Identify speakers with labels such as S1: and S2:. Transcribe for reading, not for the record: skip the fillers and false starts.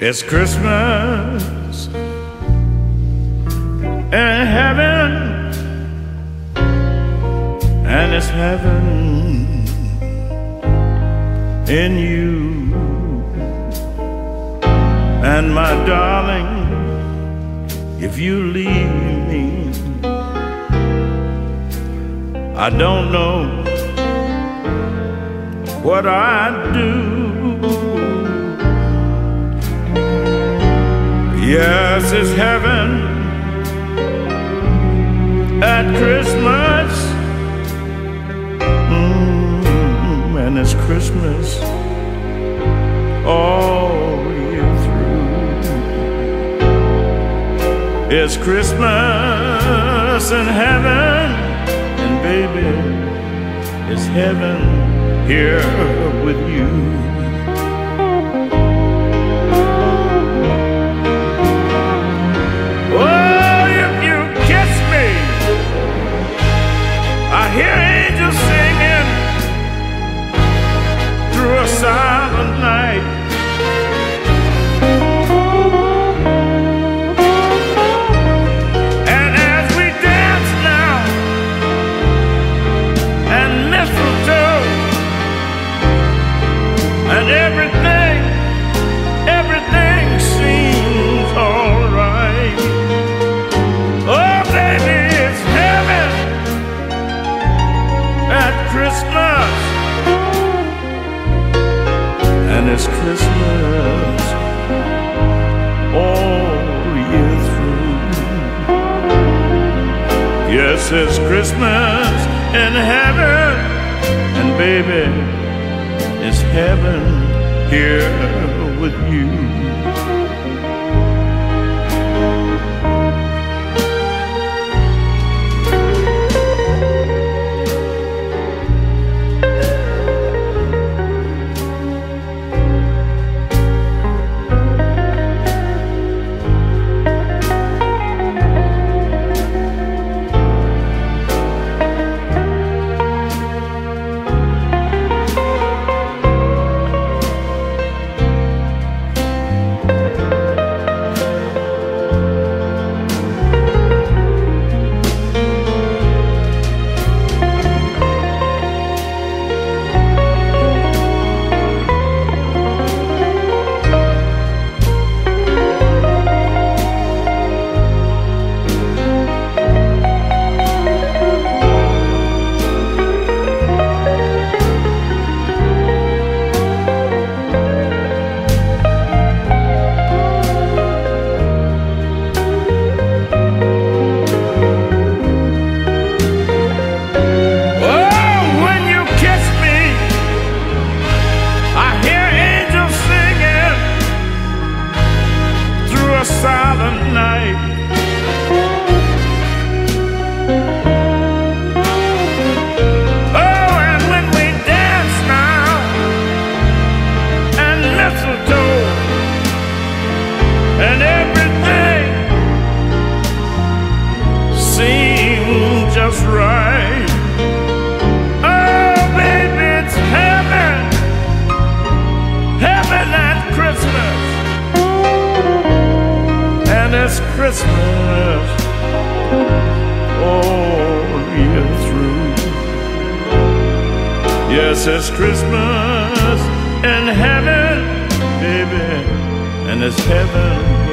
S1: It's Christmas in heaven, and it's heaven in you. And my darling, if you leave me, I don't know what I'd do. Yes, it's heaven at Christmas, and it's Christmas all year through. It's Christmas in heaven, and baby, it's heaven here with you. Hear angels singing through a silent night. And as we dance now, and mistletoe, and everything seems all right. Oh, baby, it's heaven at Christmas, and it's Christmas all year through. Yes, it's Christmas in heaven, and baby, it's heaven here with you. Silent night. Oh, and when we dance now, and mistletoe, and everything seems just right. Oh, baby, it's heaven, heaven at Christmas. And it's Christmas all year through. Yes, it's Christmas in heaven, baby, and it's heaven